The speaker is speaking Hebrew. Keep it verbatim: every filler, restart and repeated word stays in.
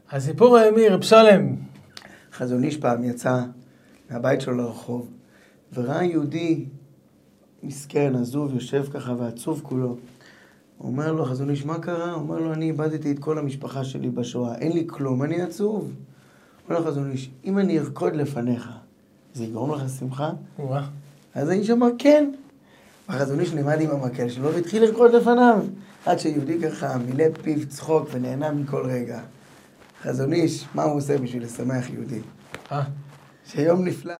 הסיפור הימי, רב שלם. חזון איש פעם יצא מהבית שלו לרחוב, וראה יהודי מסכן, עזוב, יושב ככה ועצוב כולו. הוא אומר לו, חזון איש, מה קרה? הוא אומר לו, אני איבדתי את כל המשפחה שלי בשואה, אין לי כלום, אני עצוב. אומר לו, חזון איש, אם אני ארקוד לפניך, זה יגרום לך שמחה? וואה. אז האיש אמר, כן. החזון איש נעמד עם המקל שלו והתחיל לרקוד לפניו, עד שיהודי ככה מילא פיו צחוק ונהנה מכל רגע. חזון איש, מה הוא עושה בשביל לשמח יהודי? אה. שיום נפלא.